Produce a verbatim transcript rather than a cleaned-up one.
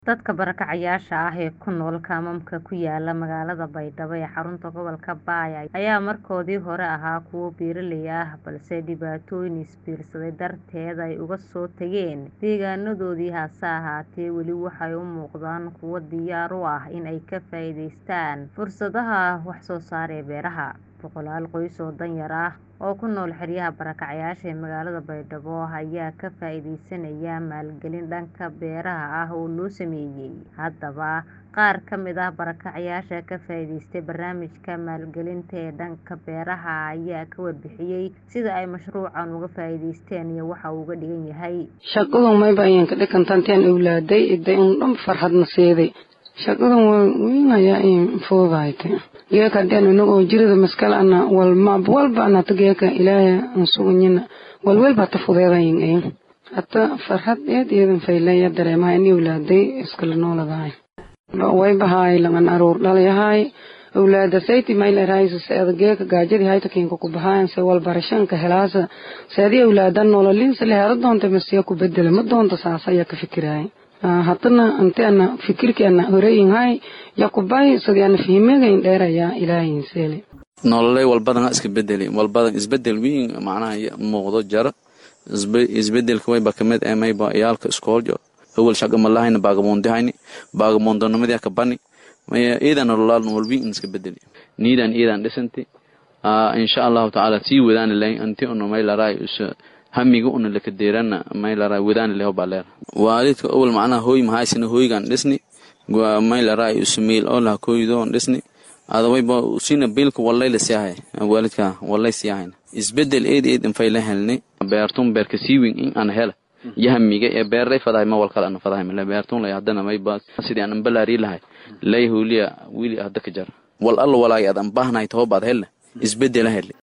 Dadka barakacayaasha ah ee ku nool kaamamka ku yaala magaalada Baydhabo ee xarunta gobolka Baay ayaa markoodii hore ahaa kuwo beeraley ah balse dhibaatooyin isbiirsaday darteed ay uga soo tageen deegaanadoodii. Hase ahaatee, weli waxay u muuqdaan kuwo diyaar u ah in ay ka faa'iidaystaan fursadaha wax soo saar ee beeraha. Boqolaal qoys oo danyar ah oo ku nool xeryaha barakacayaasha ee magaalada Baydhabo ayaa ka faa'iidaysanaya maalgelin dhanka beeraha ah oo loo sameeyay. Haddaba, qaar ka mid ah barakacayaasha ka faa'iidaystay barnaamijka maalgelinta ee dhanka beeraha ayaa ka warbixiyay sida ay mashruucan uga faa'iidaysteen iyo waxa uu uga dhigan yahay. Shaqadan mayba ayaan ka dhigantanteen awlaaday iday un dhan farxad nasiiday. Shaqadan weyn ayaa in fududaatay. Geeka dhan inagoo jirida maskal ana walma walba ana tageeka ilaahay aan sugnina walwalba ta fududayn ay hatta farxad eed eedan faylaya dareemaha in awlaaday iskala nooladahay. Way bahay laman aroor dhaliyahay awlaada sayti mayl raayis saada geeka gaajadi hayta keenka ku bahaan say wal barashanka helaasa saadi awlaadan nololin saleer doonta masiya ku bedel ma doonta saasaya ka fikiray. haddana anteena fikirkeena horeeyay yakubay sidaan fahmeegayn dheeraya ilaahay seele nololay walbadan iska bedeli walbadan isbedel weyn macnaha muuqdo jar isbedelka way bakamed amay ba yaalka iskooljo awal shaqa malahayna baagamoondahayni baagamoondonimada ka bani may iidan nolol walbi iska bedeli niidan iidan dhisanti insha Allah ta'ala tii wadaan ilaa anti oo may la raay hamiga una la ka deerana may la raay wadaan leeyo baleer waalidka awal macnaha hooy ma haysan hooygan dhisni may la raay ismail oo la kooydo dhisni adaway ba sina bilka wallahi la siyahay waalidka wallahi siyahay isbedel eed eed in fayla helni beertum beerka siiwin in aan hela yahamiga ee beeray faday ma wal kala aan faday ma beertum la hadana may ba sidii aan balaari lahay lay hooliya wili hadda ka jar wal alla walaay adan baahnay toobad hel isbedel hel